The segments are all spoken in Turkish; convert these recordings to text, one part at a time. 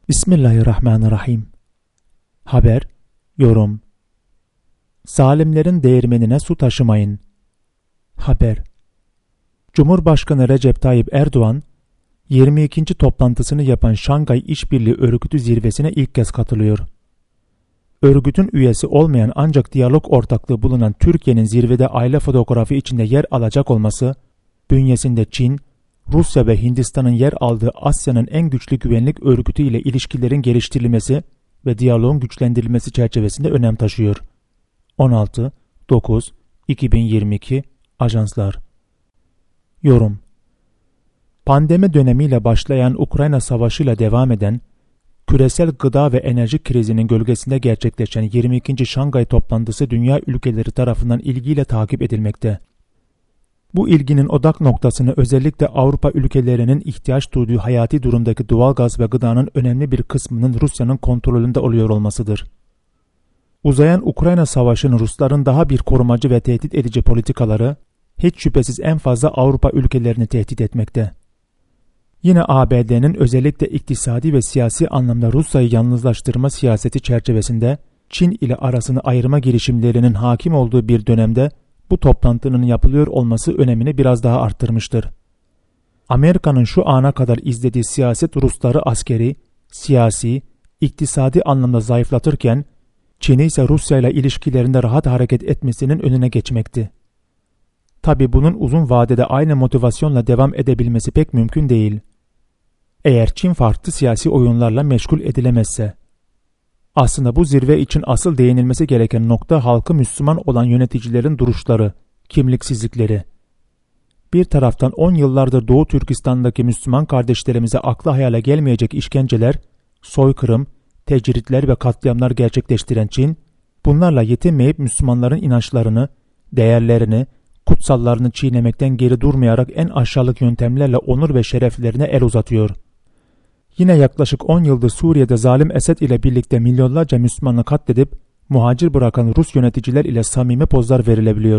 Bismillahirrahmanirrahim. Haber, yorum. Zalimlerin değirmenine su taşımayın. Haber. Cumhurbaşkanı Recep Tayyip Erdoğan, 22. toplantısını yapan Şangay İşbirliği Örgütü zirvesine ilk kez katılıyor. Örgütün üyesi olmayan ancak diyalog ortaklığı bulunan Türkiye'nin zirvede aile fotoğrafı içinde yer alacak olması, bünyesinde Çin, Rusya ve Hindistan'ın yer aldığı Asya'nın en güçlü güvenlik örgütü ile ilişkilerin geliştirilmesi ve diyaloğun güçlendirilmesi çerçevesinde önem taşıyor. 16-9-2022 Ajanslar. Yorum. Pandemi dönemiyle başlayan Ukrayna Savaşı'yla devam eden, küresel gıda ve enerji krizinin gölgesinde gerçekleşen 22. Şangay toplantısı dünya ülkeleri tarafından ilgiyle takip edilmekte. Bu ilginin odak noktasını özellikle Avrupa ülkelerinin ihtiyaç duyduğu hayati durumdaki doğalgaz ve gıdanın önemli bir kısmının Rusya'nın kontrolünde oluyor olmasıdır. Uzayan Ukrayna Savaşı'nın Rusların daha bir korumacı ve tehdit edici politikaları, hiç şüphesiz en fazla Avrupa ülkelerini tehdit etmekte. Yine ABD'nin özellikle iktisadi ve siyasi anlamda Rusya'yı yalnızlaştırma siyaseti çerçevesinde Çin ile arasını ayırma girişimlerinin hakim olduğu bir dönemde bu toplantının yapılıyor olması önemini biraz daha arttırmıştır. Amerika'nın şu ana kadar izlediği siyaset Rusları askeri, siyasi, iktisadi anlamda zayıflatırken, Çin'i ise Rusya ile ilişkilerinde rahat hareket etmesinin önüne geçmekti. Tabi bunun uzun vadede aynı motivasyonla devam edebilmesi pek mümkün değil. Eğer Çin farklı siyasi oyunlarla meşgul edilemezse. Aslında bu zirve için asıl değinilmesi gereken nokta halkı Müslüman olan yöneticilerin duruşları, kimliksizlikleri. Bir taraftan 10 yıllardır Doğu Türkistan'daki Müslüman kardeşlerimize akla hayale gelmeyecek işkenceler, soykırım, tecritler ve katliamlar gerçekleştiren Çin, bunlarla yetinmeyip Müslümanların inançlarını, değerlerini, kutsallarını çiğnemekten geri durmayarak en aşağılık yöntemlerle onur ve şereflerine el uzatıyor. Yine yaklaşık 10 yıldır Suriye'de zalim Esed ile birlikte milyonlarca Müslümanı katledip muhacir bırakan Rus yöneticiler ile samimi pozlar verilebiliyor.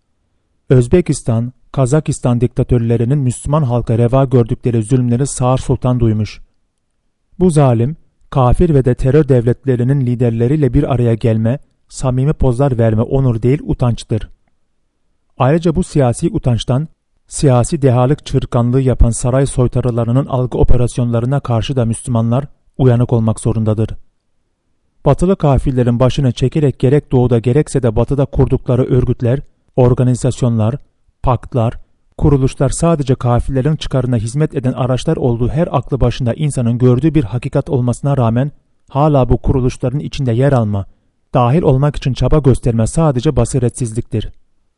Özbekistan, Kazakistan diktatörlerinin Müslüman halka reva gördükleri zulümleri Sağır Sultan duymuş. Bu zalim, kafir ve de terör devletlerinin liderleriyle bir araya gelme, samimi pozlar verme onur değil utançtır. Ayrıca bu siyasi utançtan, siyasi dehalık çırtkanlığı yapan saray soytarılarının algı operasyonlarına karşı da Müslümanlar uyanık olmak zorundadır. Batılı kafirlerin başını çekerek gerek doğuda gerekse de batıda kurdukları örgütler, organizasyonlar, paktlar, kuruluşlar sadece kafirlerin çıkarına hizmet eden araçlar olduğu her aklı başında insanın gördüğü bir hakikat olmasına rağmen hala bu kuruluşların içinde yer alma, dahil olmak için çaba gösterme sadece basiretsizliktir.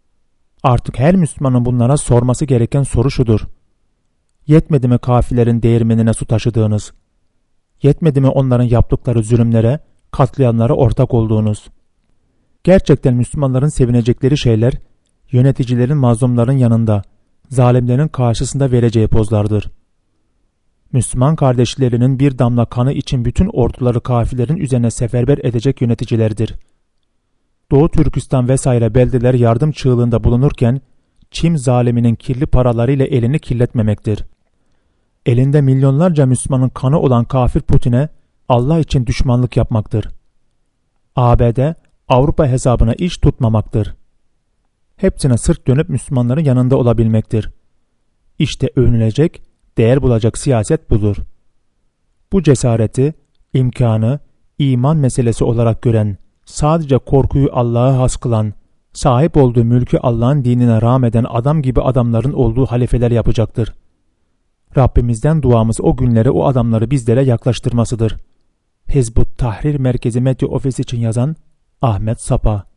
Artık her Müslümanın bunlara sorması gereken soru şudur. Yetmedi mi kafirlerin değirmenine su taşıdığınız? Yetmedi mi onların yaptıkları zulümlere, katliamlara ortak olduğunuz? Gerçekten Müslümanların sevinecekleri şeyler, yöneticilerin mazlumların yanında, zalimlerin karşısında vereceği pozlardır. Müslüman kardeşlerinin bir damla kanı için bütün orduları kafirlerin üzerine seferber edecek yöneticilerdir. Doğu Türkistan vesaire beldeler yardım çığlığında bulunurken, Çin zaliminin kirli paralarıyla elini kirletmemektir. Elinde milyonlarca Müslümanın kanı olan kafir Putin'e Allah için düşmanlık yapmaktır. ABD, Avrupa hesabına iş tutmamaktır. Hepsine sırt dönüp Müslümanların yanında olabilmektir. İşte övünülecek, değer bulacak siyaset budur. Bu cesareti, imkanı, iman meselesi olarak gören, sadece korkuyu Allah'a has kılan, sahip olduğu mülkü Allah'ın dinine rağmeden adam gibi adamların olduğu halifeler yapacaktır. Rabbimizden duamız o günleri o adamları bizlere yaklaştırmasıdır. Hizbut Tahrir Merkezi Medya Ofisi için yazan Ahmet Sapa.